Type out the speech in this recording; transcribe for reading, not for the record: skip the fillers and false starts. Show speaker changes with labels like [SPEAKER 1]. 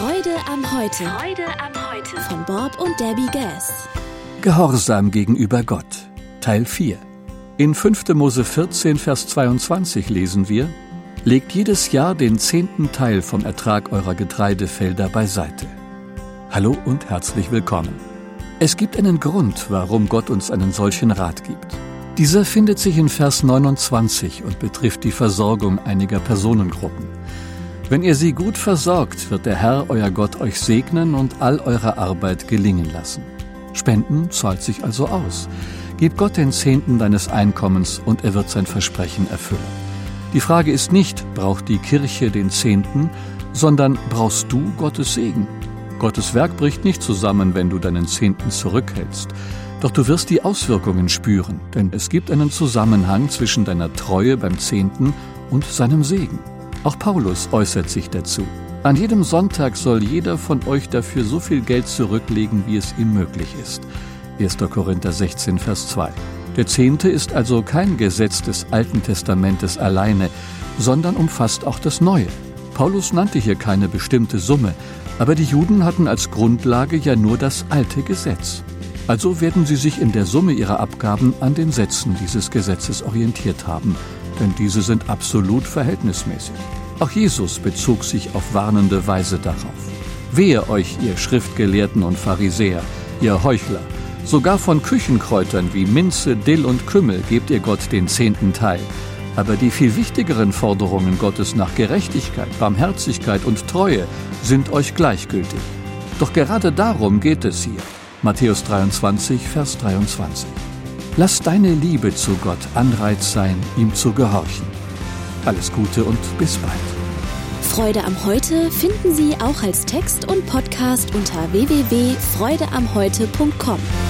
[SPEAKER 1] Freude am Heute.
[SPEAKER 2] Freude am Heute.
[SPEAKER 1] Von Bob und Debbie Gass.
[SPEAKER 3] Gehorsam gegenüber Gott. Teil 4. In 5. Mose 14, Vers 22 lesen wir: Legt jedes Jahr den 10. Teil vom Ertrag eurer Getreidefelder beiseite. Hallo und herzlich willkommen. Es gibt einen Grund, warum Gott uns einen solchen Rat gibt. Dieser findet sich in Vers 29 und betrifft die Versorgung einiger Personengruppen. Wenn ihr sie gut versorgt, wird der Herr, euer Gott, euch segnen und all eure Arbeit gelingen lassen. Spenden zahlt sich also aus. Gib Gott den 10. deines Einkommens und er wird sein Versprechen erfüllen. Die Frage ist nicht, braucht die Kirche den 10., sondern brauchst du Gottes Segen? Gottes Werk bricht nicht zusammen, wenn du deinen 10. zurückhältst. Doch du wirst die Auswirkungen spüren, denn es gibt einen Zusammenhang zwischen deiner Treue beim 10. und seinem Segen. Auch Paulus äußert sich dazu. An jedem Sonntag soll jeder von euch dafür so viel Geld zurücklegen, wie es ihm möglich ist. 1. Korinther 16, Vers 2. Der 10. ist also kein Gesetz des Alten Testamentes alleine, sondern umfasst auch das Neue. Paulus nannte hier keine bestimmte Summe, aber die Juden hatten als Grundlage ja nur das alte Gesetz. Also werden sie sich in der Summe ihrer Abgaben an den Sätzen dieses Gesetzes orientiert haben, denn diese sind absolut verhältnismäßig. Auch Jesus bezog sich auf warnende Weise darauf. Wehe euch, ihr Schriftgelehrten und Pharisäer, ihr Heuchler! Sogar von Küchenkräutern wie Minze, Dill und Kümmel gebt ihr Gott den 10. Teil. Aber die viel wichtigeren Forderungen Gottes nach Gerechtigkeit, Barmherzigkeit und Treue sind euch gleichgültig. Doch gerade darum geht es hier. Matthäus 23, Vers 23. Lass deine Liebe zu Gott Anreiz sein, ihm zu gehorchen. Alles Gute und bis bald.
[SPEAKER 1] Freude am Heute finden Sie auch als Text und Podcast unter www.freudeamheute.com.